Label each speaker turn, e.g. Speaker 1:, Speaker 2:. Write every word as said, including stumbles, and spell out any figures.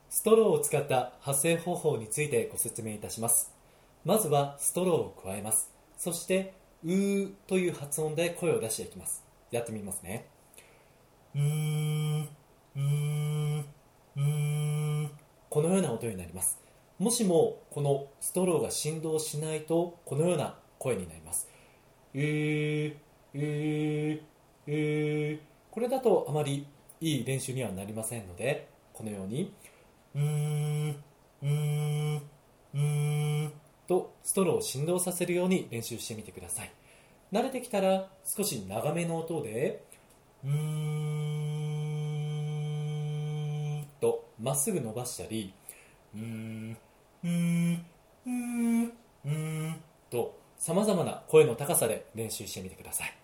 Speaker 1: ストローを使った発声方法についてご説明いたします。まずはストローを加えます。そしてうーという発音で声を出していきます。やってみますね。うーん、うーん、うーん。このような音になります。もしもこのストローが振動しないとこのような声になります。えー、えー、えー。これだとあまりいい練習にはなりませんので、このようにうーん、うーん、うーんとストローを振動させるように練習してみてください。慣れてきたら少し長めの音でうーんとまっすぐ伸ばしたり、うーん、うーん、うーん、うーんと様々な声の高さで練習してみてください。